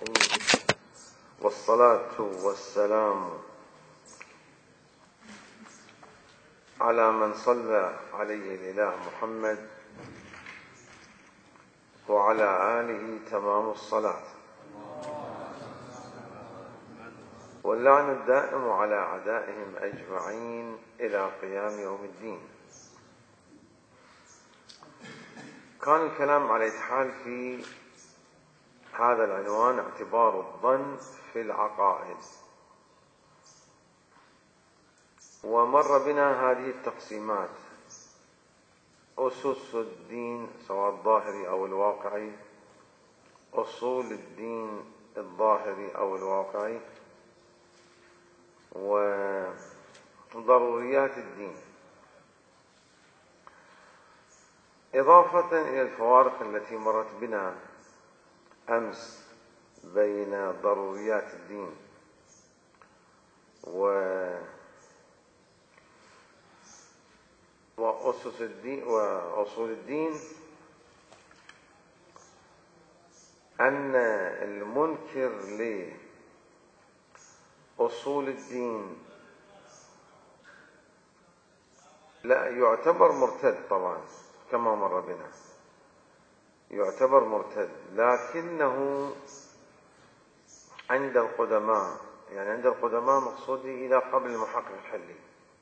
والصلاة والسلام على من صلى عليه الإله محمد وعلى آله تمام الصلاة، واللعن الدائم على أعدائهم أجمعين إلى قيام يوم الدين. كان الكلام على الحال في هذا العنوان اعتبار الظن في العقائد، ومر بنا هذه التقسيمات: أسس الدين سواء الظاهري أو الواقعي، أصول الدين الظاهري أو الواقعي، وضروريات الدين، إضافة إلى الفوارق التي مرت بنا أمس بين ضروريات الدين وأسس الدين وأصول الدين، أن المنكر لأصول الدين لا يعتبر مرتد، طبعا كما مر بنا يعتبر مرتد، لكنه عند القدماء، يعني عند القدماء مقصودي إلى قبل المحقق الحلي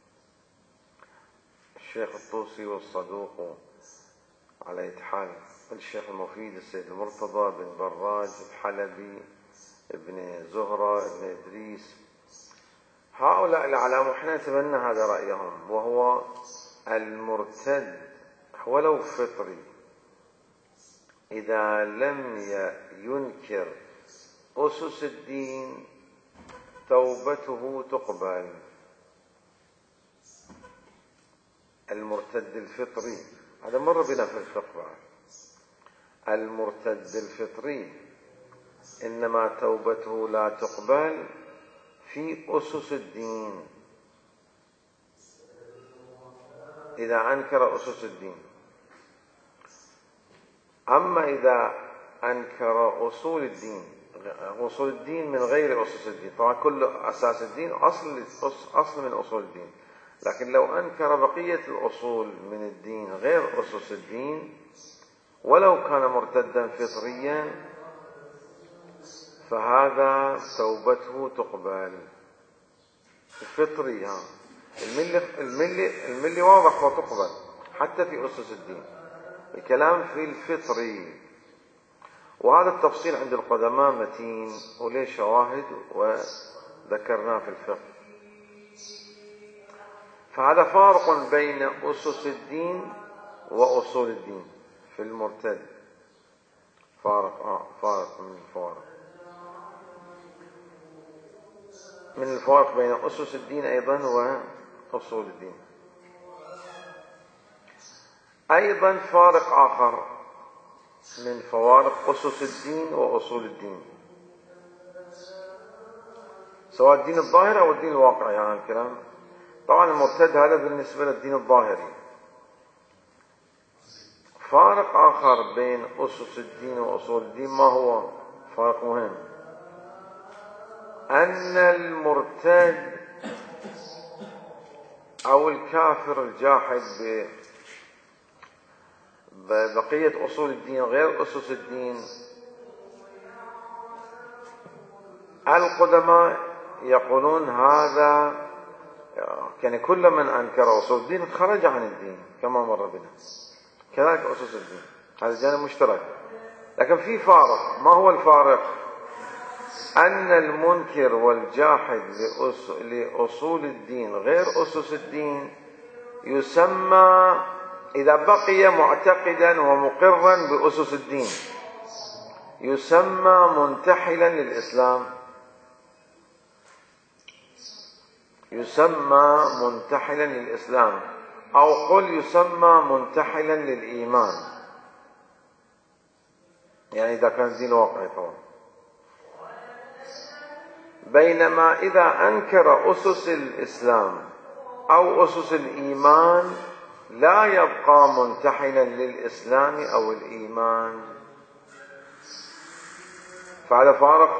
الشيخ الطوسي والصدوق على إتحال، الشيخ المفيد، السيد المرتضى بن براج الحلبي، ابن زهرة، ابن إدريس، هؤلاء العلامة احنا نتبنى هذا رأيهم، وهو المرتد ولو فطري إذا لم ينكر أسس الدين توبته تقبل. المرتد الفطري هذا مر بنا في الفقه، المرتد الفطري إنما توبته لا تقبل في أسس الدين إذا أنكر أسس الدين. أما إذا أنكر أصول الدين، أصول الدين من غير أسس الدين، طبعا كل أساس الدين أصل من أصول الدين، لكن لو أنكر بقية الأصول من الدين غير أسس الدين ولو كان مرتدا فطريا فهذا توبته تقبل. الفطري الملي واضح وتقبل حتى في أسس الدين، الكلام في الفطري، وهذا التفصيل عند القدماء متين وليه شواهد وذكرناه في الفقه. فهذا فارق بين أسس الدين وأصول الدين في المرتد، فارق من الفوارق بين أسس الدين أيضا وأصول الدين. أيضا فارق آخر من فوارق أسس الدين وأصول الدين، سواء الدين الظاهري أو الدين الواقعي، يعني الكلام طبعا المرتد هذا بالنسبة للدين الظاهري. فارق آخر بين أسس الدين وأصول الدين، ما هو فارق مهم؟ أن المرتد أو الكافر الجاحد ببقية أصول الدين غير أسس الدين، القدماء يقولون هذا يعني كل من أنكر أصول الدين خرج عن الدين كما مر بنا، كذلك أسس الدين، هذا جانب مشترك. لكن في فارق، ما هو الفارق؟ أن المنكر والجاحد لأصول الدين غير أسس الدين يسمى إذا بقي معتقدا ومقرا بأسس الدين يسمى منتحلا للإسلام، يسمى منتحلا للإسلام، أو قل يسمى منتحلا للإيمان، يعني إذا كان الدين واقعي طبعا. بينما إذا أنكر أسس الإسلام أو أسس الإيمان لا يبقى منتحلا للإسلام أو الإيمان، فهذا فارق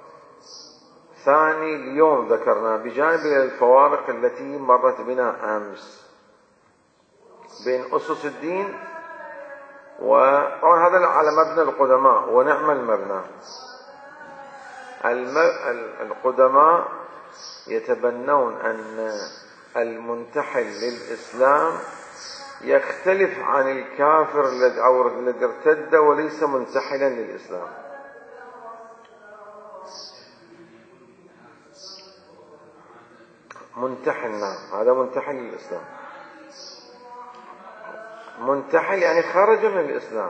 ثاني اليوم ذكرناه بجانب الفوارق التي مرت بنا أمس بين أسس الدين. وهذا على مبنى القدماء ونعم المبنى. القدماء يتبنون أن المنتحل للإسلام يختلف عن الكافر الذي ارتد وليس منتحلا للإسلام. منتحل، نعم، هذا منتحل للإسلام. منتحل يعني خرج من الإسلام.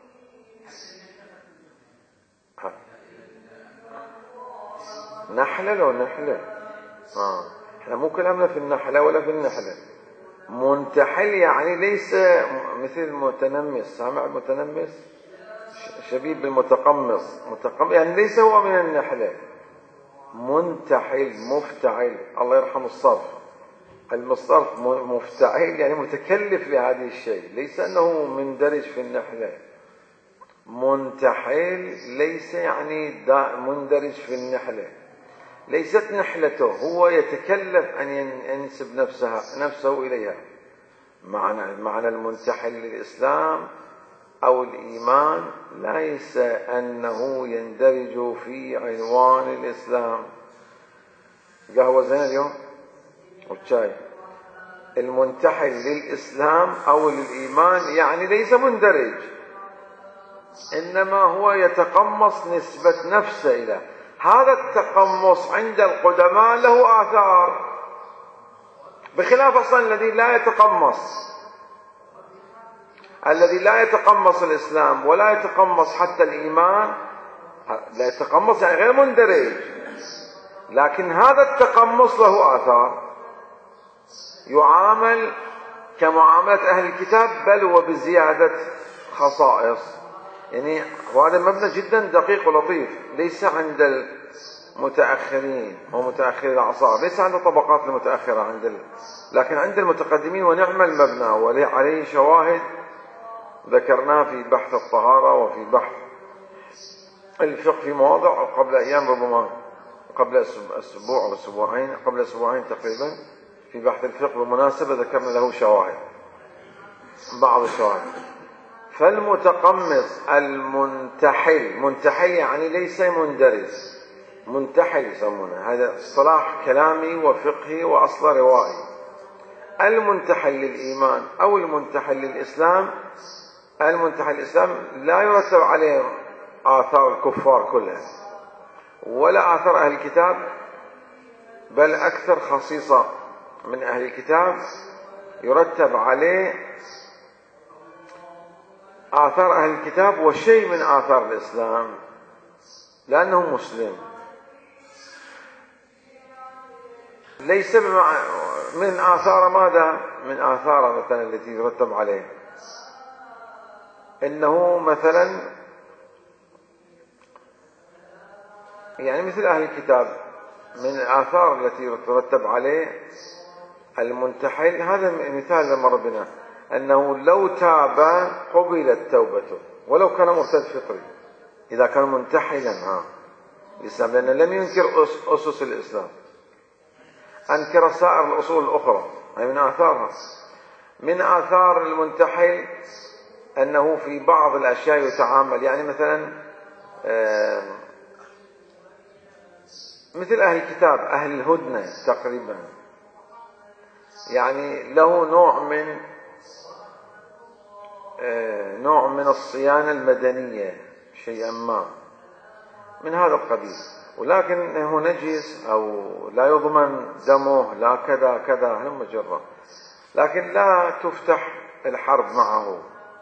نحلة لو نحلة، احنا مو كلامنا في النحلة ولا في النحلة. منتحل يعني ليس مثل المتنمس، سامع المتنمس شبيب بالمتقمص، يعني ليس هو من النحلة. منتحل مفتعل، الله يرحم الصرف، المصرف مفتعل يعني متكلف لهذه الشيء، ليس أنه مندرج في النحلة. منتحل ليس يعني مندرج في النحلة، ليست نحلته، هو يتكلف أن ينسب نفسه إليها. معنى المنتحل للإسلام أو الإيمان ليس أنه يندرج في عنوان الإسلام. قهوة زين اليوم والشاي. المنتحل للإسلام أو للإيمان يعني ليس مندرج، إنما هو يتقمص نسبة نفسه إليه. هذا التقمص عند القدماء له آثار، بخلاف أصلا الذي لا يتقمص الإسلام ولا يتقمص حتى الإيمان. لا يتقمص يعني غير مندرج، لكن هذا التقمص له آثار، يعامل كمعاملة أهل الكتاب، بل وبزيادة خصائص. يعني وهذا المبنى جدا دقيق ولطيف، ليس عند المتأخرين ومتأخري الأعصار، ليس عند الطبقات المتأخرة، لكن عند المتقدمين. ونعم المبنى وعليه شواهد ذكرناه في بحث الطهارة وفي بحث الفقه في مواضع قبل أيام، ربما قبل أسبوع أو أسبوعين، قبل أسبوعين تقريبا، في بحث الفقه بمناسبة ذكرنا له شواهد، بعض الشواهد. فالمتقمص المنتحل، منتحل يعني ليس مندرج، منتحل يسمونه، هذا اصطلاح كلامي وفقهي وأصل روائي. المنتحل للإيمان أو المنتحل للإسلام، المنتحل للإسلام لا يرتب عليه آثار الكفار كلها ولا آثار أهل الكتاب، بل أكثر خصيصة من أهل الكتاب يرتب عليه آثار أهل الكتاب وشيء من آثار الإسلام، لأنه مسلم. ليس من آثار ماذا؟ من آثار مثلا التي يرتب عليه إنه مثلا يعني مثل أهل الكتاب، من الآثار التي يترتب عليه المنتحل، هذا مثال لما ربنا أنه لو تاب قبلت توبته ولو كان مرتد فطري، إذا كان منتحلا الإسلام، لأنه لم ينكر أسس الإسلام، أنكر سائر الأصول الأخرى، هي من آثارها. من آثار المنتحل أنه في بعض الأشياء يتعامل، يعني مثلا مثل أهل الكتاب، أهل الهدنة تقريبا، يعني له نوع من الصيانة المدنية، شيئا ما من هذا القبيل، ولكنه نجس أو لا يضمن دمه، لا كذا كذا، هم مجرد، لكن لا تفتح الحرب معه.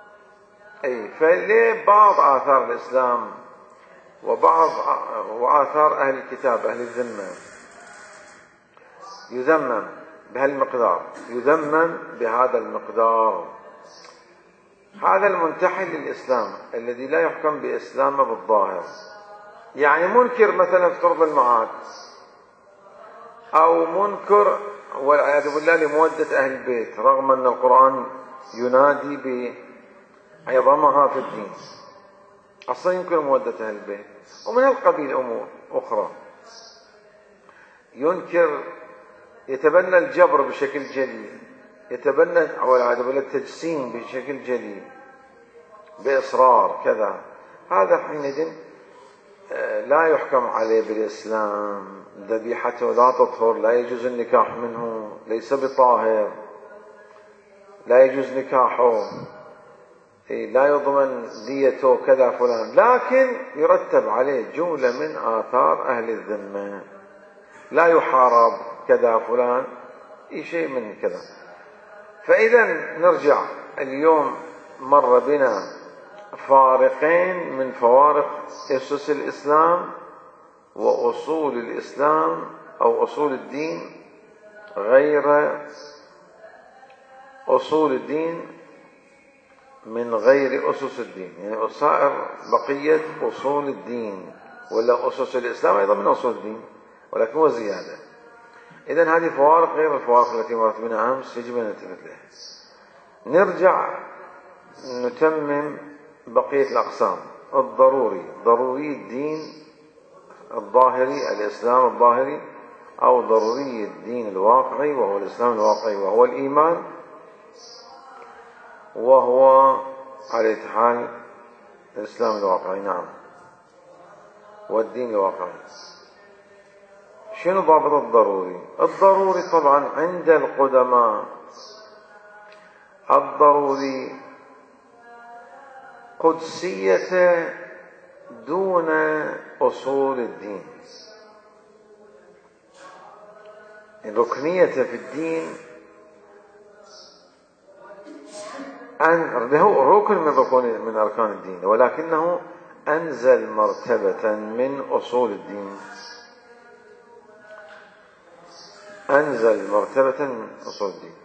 فليه بعض آثار الإسلام وآثار أهل الكتاب أهل الذمة يذمم بهالمقدار، يذمم بهذا المقدار. هذا المنتحل للإسلام الذي لا يحكم بإسلامه بالظاهر، يعني منكر مثلا فرض المعاد، أو منكر والعياذ بالله لمودة أهل البيت، رغم أن القرآن ينادي بعظمها في الدين. أصلا ينكر مودة أهل البيت، ومن هالقبيل أمور أخرى. ينكر، يتبنى الجبر بشكل جلي، يتبنى ولا التجسيم بشكل جلي بإصرار كذا. هذا حينئذ لا يحكم عليه بالإسلام، ذبيحته لا تطهر، لا يجوز النكاح منه، ليس بطاهر، لا يجوز نكاحه، لا يضمن ديته كذا فلان، لكن يرتب عليه جملة من آثار أهل الذمة، لا يحارب كذا فلان، شيء من كذا. فإذا نرجع اليوم، مر بنا فارقين من فوارق أسس الإسلام وأصول الإسلام أو أصول الدين غير أصول الدين من غير أسس الدين، يعني صائر بقية أصول الدين، ولا أسس الإسلام أيضا من أصول الدين ولكن هو زيادة. إذن هذه فوارق غير الفوارق التي مرت بنا أمس، يجب أن نلتفت لها. نرجع نتمم بقية الأقسام. الضروري، ضروري الدين الظاهري، الإسلام الظاهري، أو ضروري الدين الواقعي وهو الإسلام الواقعي وهو الإيمان، وهو على حال الإسلام الواقعي. نعم، والدين الواقعي. شنو ضابط الضروري؟ الضروري طبعا عند القدماء الضروري قدسية دون أصول الدين، الركنية في الدين هو ركن من أركان الدين، ولكنه أنزل مرتبة من أصول الدين، أنزل مرتبة من أصول الدين.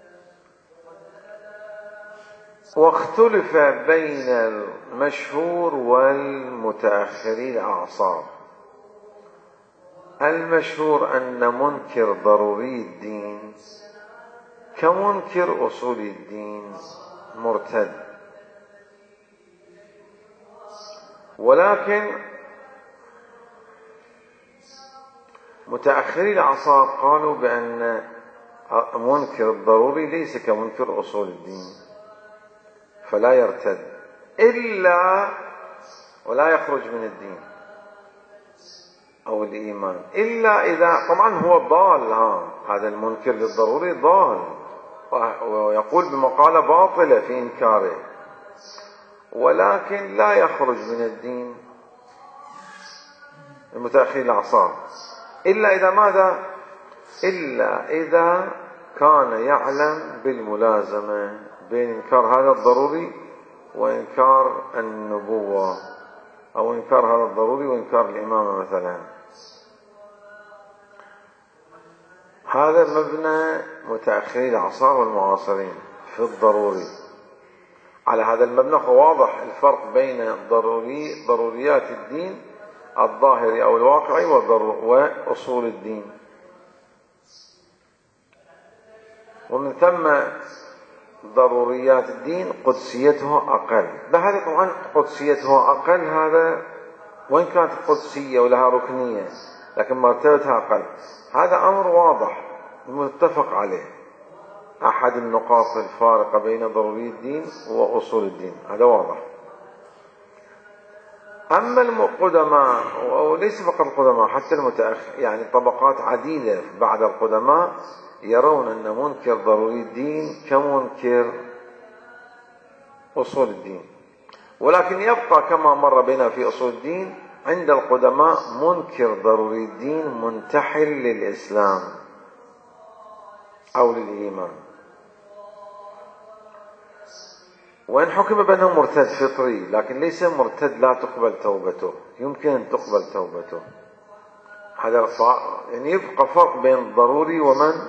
واختلف بين المشهور والمتأخري الأعصار. المشهور أن منكر ضروري الدين كمنكر أصول الدين مرتد، ولكن متأخري الأعصار قالوا بأن منكر الضروري ليس كمنكر أصول الدين، فلا يرتد إلا ولا يخرج من الدين أو الإيمان إلا إذا طبعا هو ضال. هذا المنكر للضروري ضال ويقول بمقالة باطلة في إنكاره، ولكن لا يخرج من الدين المتأخرين الأعصار إلا إذا ماذا؟ إلا إذا كان يعلم بالملازمة بين إنكار هذا الضروري وإنكار النبوة، أو إنكار هذا الضروري وإنكار الإمامة مثلا. هذا مبنى متأخري الأعصار والمعاصرين في الضروري. على هذا المبنى واضح الفرق بين ضروريات الدين الظاهري أو الواقعي وأصول الدين، ومن ثم ضروريات الدين قدسيتها أقل. بهذا طبعا قدسيتها أقل، هذا وإن كانت قدسية ولها ركنية لكن مرتبتها أقل، هذا أمر واضح متفق عليه، أحد النقاط الفارقة بين ضروري الدين وأصول الدين، هذا واضح. أما القدماء، وليس فقط القدماء حتى المتأخر، يعني طبقات عديدة بعد القدماء، يرون أن منكر ضروري الدين كمنكر أصول الدين، ولكن يبقى كما مر بنا في أصول الدين عند القدماء منكر ضروري الدين منتحل للإسلام أو للإيمان، وإن حكم بأنه مرتد فطري لكن ليس مرتد لا تقبل توبته، يمكن أن تقبل توبته. هذا يعني يبقى فرق بين الضروري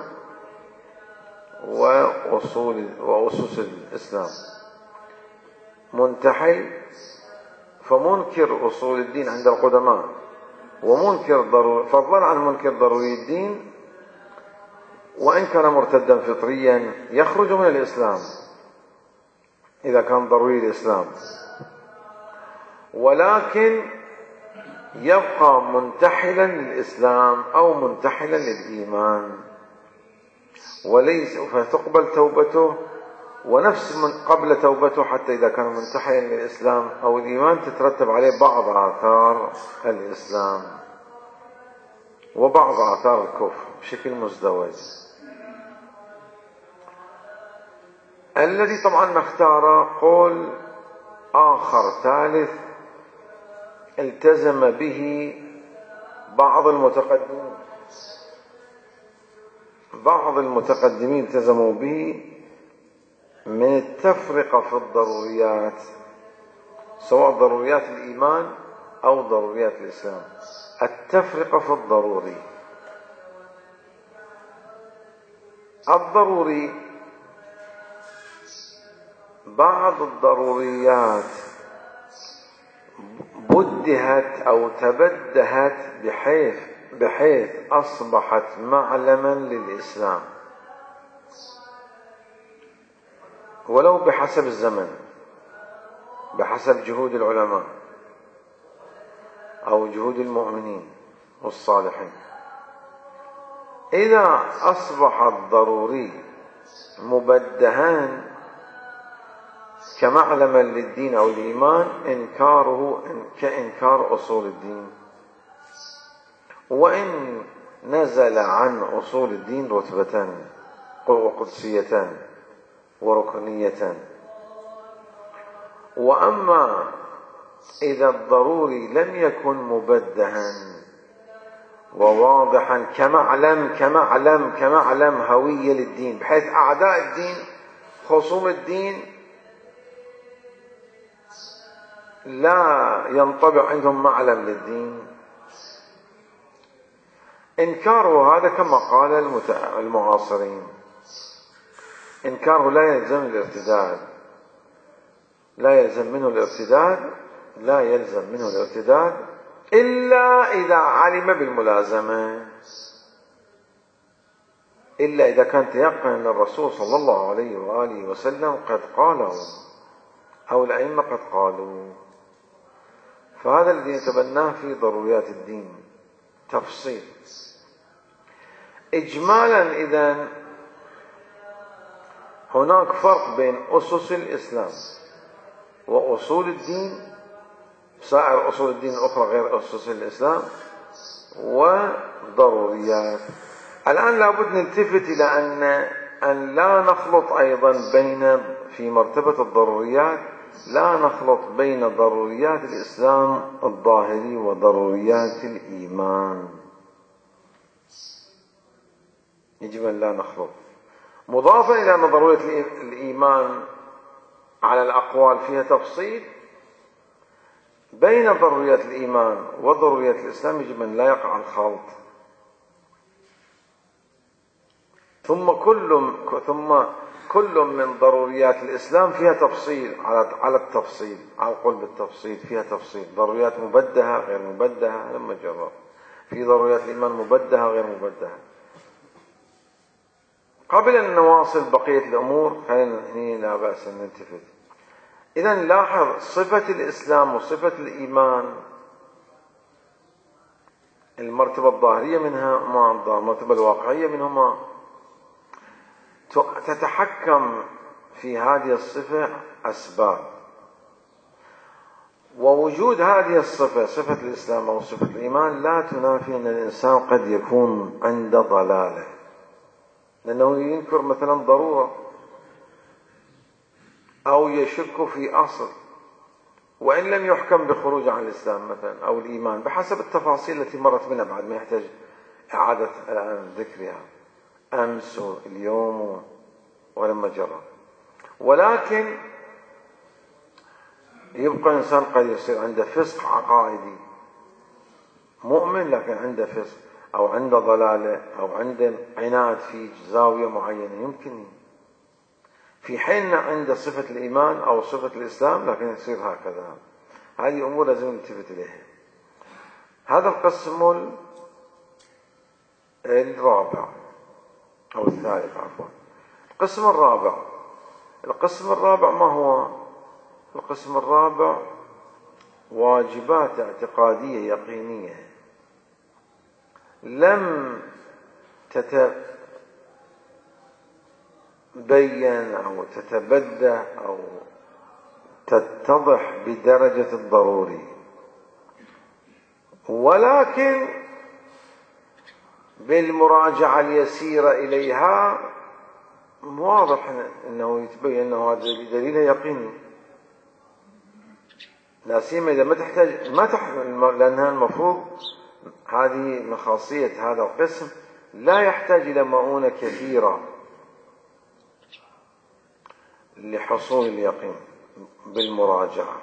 وأسس الإسلام. منتحل فمنكر أصول الدين عند القدماء، ومنكر ضروري، فضلا عن منكر ضروري الدين وإن كان مرتدا فطريا يخرج من الإسلام إذا كان ضروري الإسلام، ولكن يبقى منتحلا للإسلام أو منتحلا للإيمان، وليس فتقبل توبته، ونفس من قبل توبته حتى إذا كان منتحلا للإسلام أو الإيمان تترتب عليه بعض آثار الإسلام وبعض آثار الكفر بشكل مزدوج. الذي طبعا نختاره قول آخر ثالث التزم به بعض المتقدمين التزموا به من التفرقة في الضروريات، سواء ضروريات الإيمان أو ضروريات الإسلام. التفرقة في الضروري بعض الضروريات بدهت أو تبدهت بحيث أصبحت معلما للإسلام، ولو بحسب الزمن، بحسب جهود العلماء أو جهود المؤمنين والصالحين. إذا أصبح الضروري مبدهان كمعلما للدين أو الإيمان، إنكاره كإنكار أصول الدين، وإن نزل عن أصول الدين رتبتان وقدسيتان وركنيتان. وأما إذا الضروري لم يكن مبدها وواضحا كمعلم هوية للدين، بحيث أعداء الدين خصوم الدين لا ينطبع عندهم معلم للدين، إنكاره هذا كما قال المعاصرين، إنكاره لا يلزم منه الارتداد إلا إذا علم بالملازمة، إلا إذا كان تيقن أن الرسول صلى الله عليه وآله وسلم قد قاله أو الأئمة قد قالوا. فهذا الذي نتبناه في ضروريات الدين. تفصيل إجمالا، إذن هناك فرق بين أسس الإسلام وأصول الدين، سائر أصول الدين الأخرى غير أسس الإسلام، وضروريات. الآن لابد نلتفت إلى أن لا نخلط أيضا في مرتبة الضروريات، لا نخلط بين ضروريات الإسلام الظاهري وضروريات الإيمان، يجب أن لا نخلط. مضافا إلى أن ضرورية الإيمان على الأقوال فيها تفصيل، بين ضروريات الإيمان وضروريات الإسلام يجب أن لا يقع الخلط. ثم كل من ضروريات الإسلام فيها تفصيل، على التفصيل، على القول بالتفصيل فيها تفصيل. ضروريات مبدهة غير مبدهة لما جرب، في ضروريات الإيمان مبدهة غير مبدهة. قبل أن نواصل بقية الأمور خلينا هنا لا بأس أن نلتفت. إذن لاحظ صفة الإسلام وصفة الإيمان، المرتبة الظاهرية منها مع المرتبة الواقعية منهما، تتحكم في هذه الصفة أسباب، ووجود هذه الصفة، صفة الإسلام أو صفة الإيمان، لا تنافي أن الإنسان قد يكون عند ضلالة، لأنه ينكر مثلا ضرورة أو يشك في أصل، وإن لم يحكم بخروج عن الإسلام مثلا أو الإيمان بحسب التفاصيل التي مرت بنا، بعد ما يحتاج إعادة الآن ذكرها أمس واليوم ولما جرى. ولكن يبقى إنسان قد يصير عنده فسق عقائدي، مؤمن لكن عنده فسق أو عنده ضلالة أو عنده عناد في زاوية معينة، يمكن في حين عنده صفة الإيمان أو صفة الإسلام لكن يصير هكذا. هذه أمور لازم نلتفت إليها. هذا القسم الرابع أو الثالث عفوا. القسم الرابع ما هو؟ القسم الرابع واجبات اعتقادية يقينية لم تتبين أو تتبدى أو تتضح بدرجة الضروري، ولكن بالمراجعة اليسيرة إليها واضح أنه يتبين أنه هذا دليل يقيني، لا سيما إذا ما تحتاج لأنها المفروض هذه من خاصية هذا القسم لا يحتاج إلى مؤونة كثيرة لحصول اليقين بالمراجعة،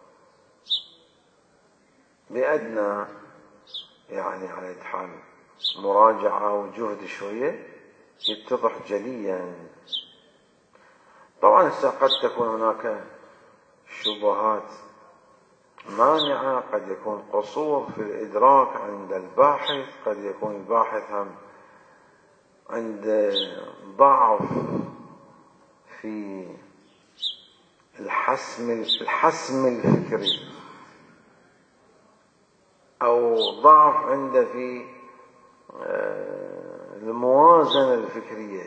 بأدنى يعني على حال مراجعة وجهد شوية يتضح جليا. طبعا قد تكون هناك شبهات مانعة، قد يكون قصور في الإدراك عند الباحث، قد يكون الباحث هم عند ضعف في الحسم الفكري، أو ضعف عنده في الموازنة الفكرية،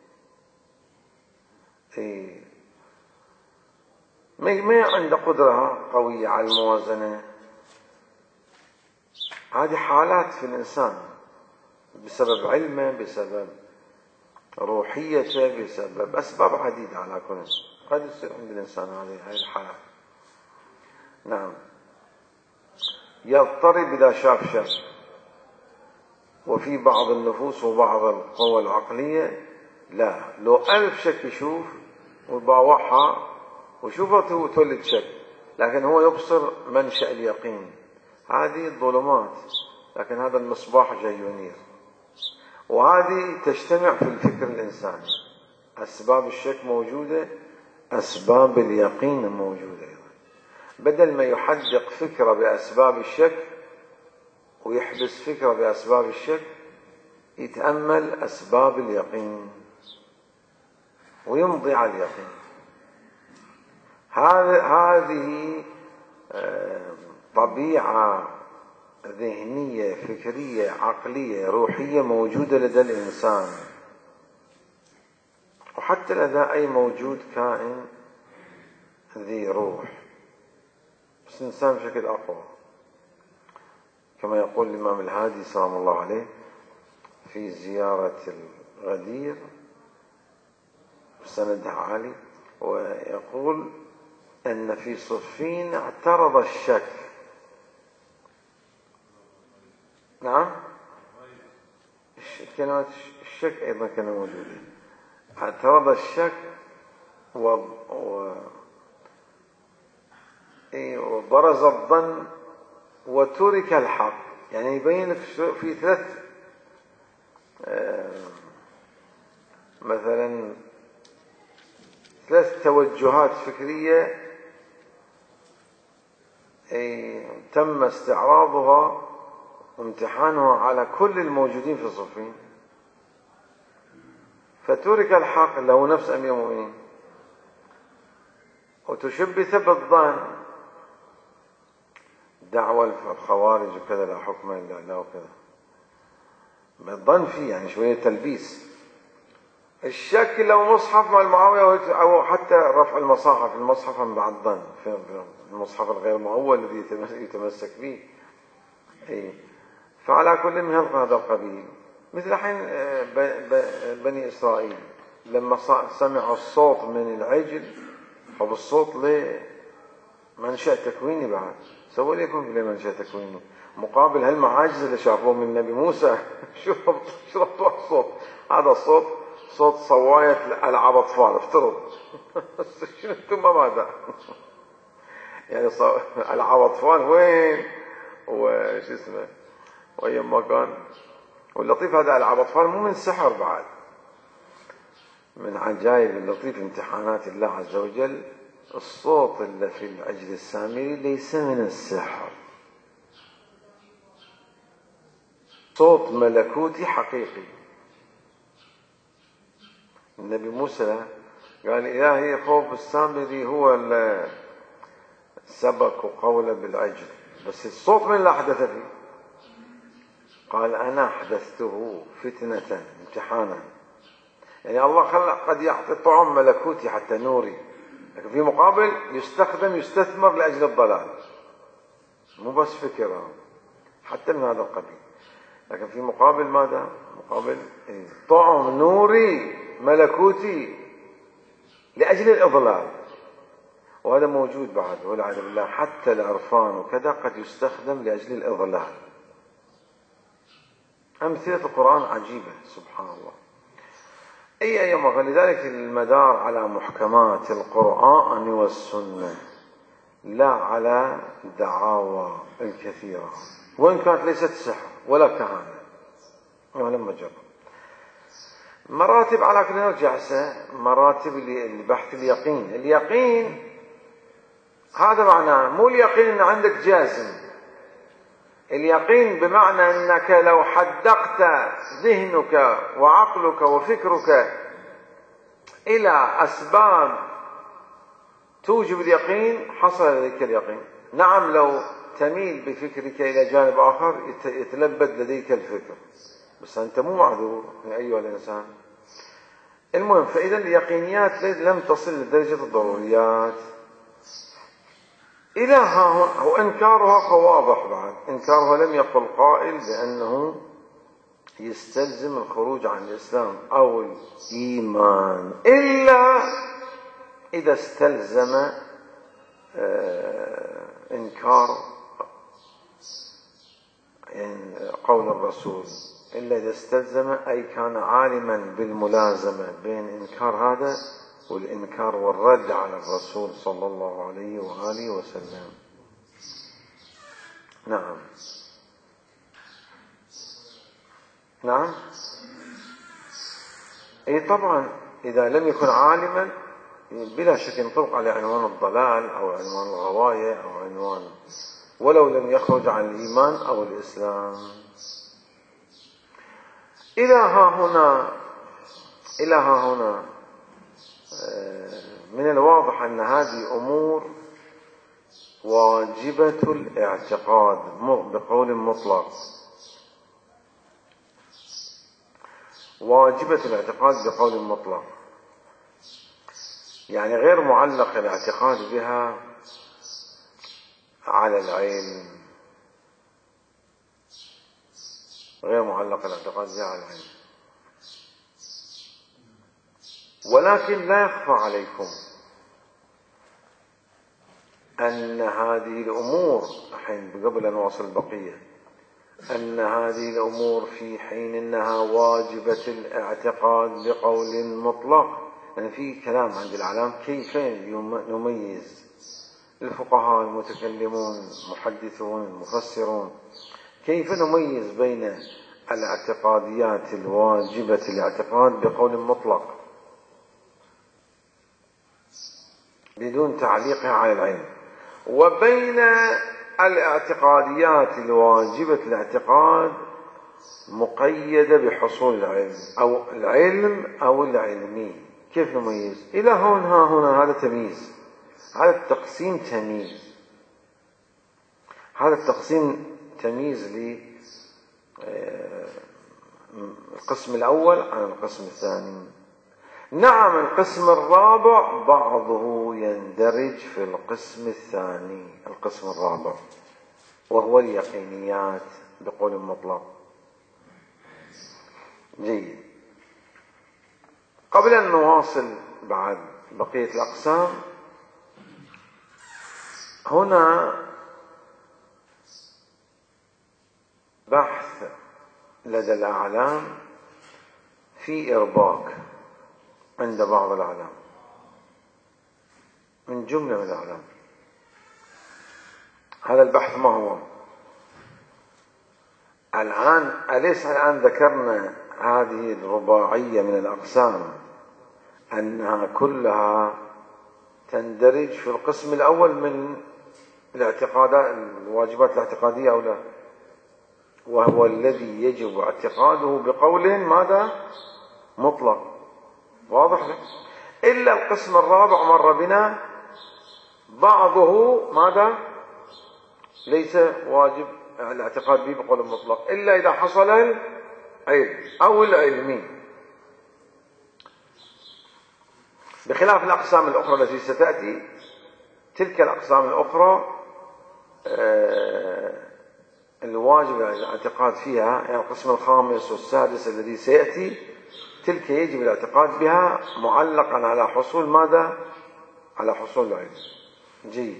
ما عنده قدرة قوية على الموازنة. هذه حالات في الإنسان بسبب علمه، بسبب روحيته، بسبب أسباب عديدة على كل قد يصير عند الإنسان هذه الحالات. نعم، يضطرب إذا شاف شيء، وفي بعض النفوس وبعض القوى العقلية لا، لو 1000 شك يشوف ويباوعها وشوفه تولد شك، لكن هو يبصر منشأ اليقين. هذه الظلمات، لكن هذا المصباح جاي ينير، وهذه تجتمع في الفكر الإنساني. أسباب الشك موجودة، أسباب اليقين موجودة أيضا. بدل ما يحدق فكرة بأسباب الشك ويحبس فكرة بأسباب الشك، يتأمل أسباب اليقين ويمضي على اليقين. هذه طبيعة ذهنية فكرية عقلية روحية موجودة لدى الإنسان، وحتى لدى أي موجود كائن ذي روح، بس الإنسان بشكل أقوى، كما يقول الإمام الهادي سلام الله عليه في زيارة الغدير سندها عالي، ويقول أن في صفين اعترض الشك. نعم، كلمة الشك أيضا كان موجودة. اعترض الشك وبرز الظن وترك الحق. يعني يبين في ثلاث توجهات فكرية تم استعراضها وامتحانها على كل الموجودين في الصفين، فترك الحق اللي هو نفس أمير المؤمنين، وتشبث بالظن، دعوة الخوارج وكذا لا حكم إلا الله وكذا، بالظن فيه يعني شوية تلبيس. الشك لو مصحف مع المعاوية، أو حتى رفع المصاحف، المصحف مع الظن في المصحف الغير مؤول الذي يتمسك به. فعلى كل من هذا القبيل، مثل حين بني إسرائيل لما سمعوا الصوت من العجل، فبالصوت لمنشأ تكويني بعد سووا لكم في منشأ تكويني مقابل هالمعاجز اللي شافوه من النبي موسى. شو ربطوا الصوت؟ هذا الصوت صوت صواية ألعاب أطفال، افترض. شنو انتم ماذا؟ يعني ألعاب أطفال وين؟ وش اسمه؟ وأيام كان. واللطيف هذا ألعاب أطفال مو من سحر بعد، من عجائب اللطيف امتحانات الله عز وجل. الصوت اللي في العجل السامري ليس من السحر، صوت ملكوتي حقيقي. النبي موسى قال إلهي خوف السامري هو سبكوا قوله بالعجل، بس الصوت من اللي أحدث فيه؟ قال أنا أحدثته فتنة امتحانا. يعني الله خلق قد يعطي طعم ملكوتي حتى نوري، لكن في مقابل يستثمر لأجل الضلال، مو بس فكرة حتى من هذا القبيل، لكن في مقابل ماذا؟ مقابل طعم نوري ملكوتي لأجل الإضلال. وهذا موجود بعد والعياذ بالله، حتى العرفان وكذا قد يستخدم لأجل الإضلال. أمثلة القرآن عجيبة سبحان الله. فلذلك المدار على محكمات القرآن والسنة، لا على دعاوى الكثيرة، وإن كانت ليست سحر ولا كهانة ولا مجرد مراتب. على كل نرجع مراتب البحث اليقين. اليقين هذا معناه مو اليقين أن عندك جازم، اليقين بمعنى أنك لو حدقت ذهنك وعقلك وفكرك إلى أسباب توجب اليقين حصل لديك اليقين. نعم لو تميل بفكرك إلى جانب آخر يتلبد لديك الفكر، بس أنت مو معذور يا أيها الإنسان. المهم، فإذا اليقينيات لم تصل لدرجة الضروريات إلى ها هنا. وإنكارها واضح بعد، إنكارها لم يقل قائل بأنه يستلزم الخروج عن الإسلام أو الإيمان، إلا إذا استلزم إنكار قول الرسول، إلا إذا استلزم أي كان عالما بالملازمة بين إنكار هذا والإنكار والرد على الرسول صلى الله عليه وآله وسلم. نعم طبعا إذا لم يكن عالما بلا شك ينطبق على عنوان الضلال أو عنوان الغواية أو عنوان، ولو لم يخرج عن الإيمان أو الإسلام. إلى ها هنا من الواضح أن هذه أمور واجبة الاعتقاد بقول مطلق، واجبة الاعتقاد بقول مطلق، يعني غير معلق الاعتقاد بها على العلم، غير معلق الاعتقاد بها على العلم. ولكن لا يخفى عليكم أن هذه الأمور قبل أن نواصل البقية، أن هذه الأمور في حين أنها واجبة الاعتقاد بقول مطلق، يعني في كلام عند العلام كيف نميز الفقهاء المتكلمون المحدثون المفسرون، كيف نميز بين الاعتقاديات الواجبة الاعتقاد بقول مطلق بدون تعليقها على العلم، وبين الاعتقاديات الواجبة الاعتقاد مقيدة بحصول العلم أو العلم أو العلمي. كيف نميز؟ إلى هنا هذا تمييز، هذا التقسيم تمييز، هذا التقسيم تمييز للقسم الأول عن القسم الثاني. نعم القسم الرابع بعضه يندرج في القسم الثاني، القسم الرابع وهو اليقينيات بقول مطلق. جيد، قبل أن نواصل بعد بقية الأقسام، هنا بحث لدى الأعلام في إرباك عند بعض الأعلام، من جملة من الأعلام. هذا البحث ما هو؟ أليس الآن ذكرنا هذه الرباعية من الأقسام أنها كلها تندرج في القسم الأول من الاعتقادات الواجبات الاعتقادية أو لا؟ وهو الذي يجب اعتقاده بقول ماذا؟ مطلق. واضح لك؟ إلا القسم الرابع مر بنا بعضه ماذا؟ ليس واجب الاعتقاد به بقول مطلق إلا إذا حصل العلم أو العلمي، بخلاف الأقسام الأخرى التي ستأتي. تلك الأقسام الأخرى الواجب الاعتقاد فيها، يعني القسم الخامس والسادس الذي سيأتي، تلك يجب الاعتقاد بها معلقا على حصول ماذا؟ على حصول العلم. جيد.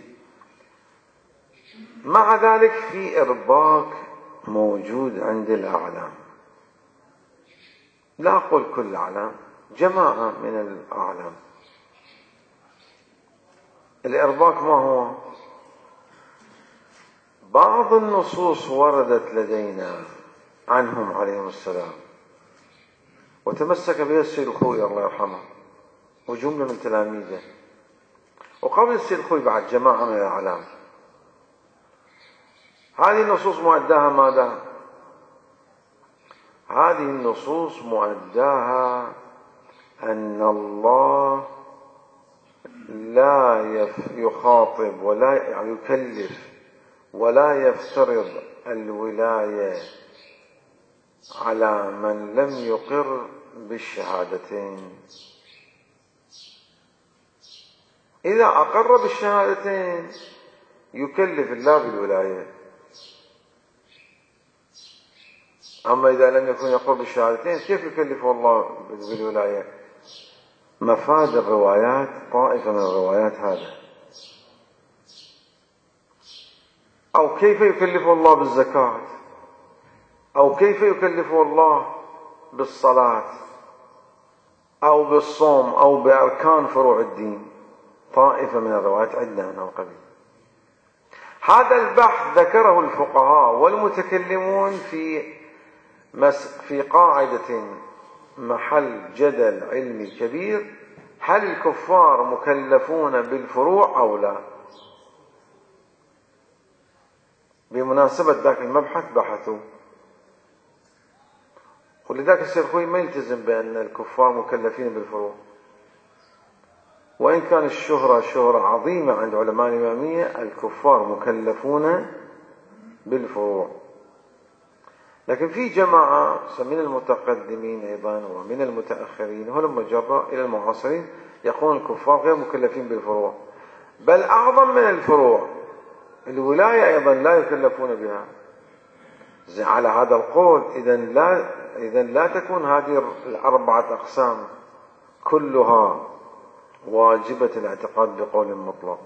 مع ذلك في إرباك موجود عند الأعلام، لا أقول كل الأعلام، جماعة من الأعلام. الإرباك ما هو؟ بعض النصوص وردت لدينا عنهم عليهم السلام وتمسك بها السيد الخوئي الله يرحمه وجملة من تلاميذه، وقبل السيد الخوئي بعد جماعة من الأعلام. هذه النصوص مؤداها ماذا؟ هذه النصوص مؤداها أن الله لا يخاطب ولا يكلف ولا يفترض الولاية على من لم يقر بالشهادتين. إذا أقر بالشهادتين يكلف الله بالولاية، أما إذا لم يكن يقر بالشهادتين كيف يكلفه الله بالولاية؟ مفاد الروايات طائفة من الروايات هذا. أو كيف يكلفه الله بالزكاة، أو كيف يكلفه الله بالصلاة أو بالصوم أو بأركان فروع الدين، طائفة من الروايات عندنا من القبيل. هذا البحث ذكره الفقهاء والمتكلمون في قاعدة محل جدل علمي كبير: هل الكفار مكلفون بالفروع أو لا؟ بمناسبة ذاك المبحث بحثوا، ولذلك السيد الخوئي ما يلتزم بأن الكفار مكلفين بالفروع، وإن كان الشهرة شهرة عظيمة عند علماء الإمامية، الكفار مكلفون بالفروع. لكن في جماعة من المتقدمين أيضا ومن المتأخرين ولما جرى إلى المعاصرين يقولون الكفار غير مكلفين بالفروع، بل أعظم من الفروع الولاية أيضا لا يكلفون بها. على هذا القول إذن لا تكون هذه الأربعة أقسام كلها واجبة الاعتقاد بقول مطلق.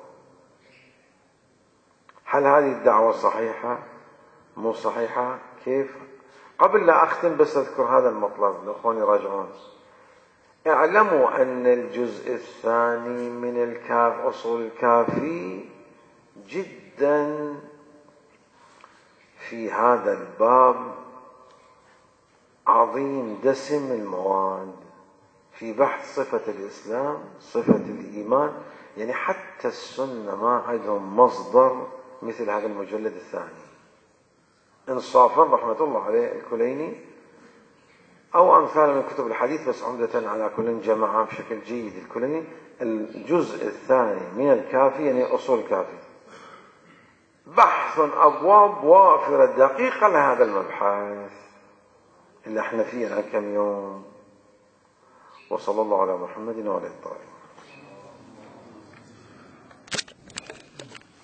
هل هذه الدعوة صحيحة؟ مو صحيحة؟ كيف؟ قبل لا أختم بس أذكر هذا المطلب لأخواني راجعون. اعلموا أن الجزء الثاني من أصول الكافي جدا في هذا الباب عظيم دسم المواد، في بحث صفة الإسلام، صفة الإيمان. يعني حتى السنة ما عندهم مصدر مثل هذا المجلد الثاني إنصافا رحمة الله عليه الكليني أو أمثال من كتب الحديث، بس عمدة على كل جماعة بشكل جيد الكليني. الجزء الثاني من الكافي يعني أصول الكافي، بحث أبواب وافرة دقيقة لهذا المبحث اللي احنا فيه عن كم يوم. وصلى الله على محمد وعلى آله.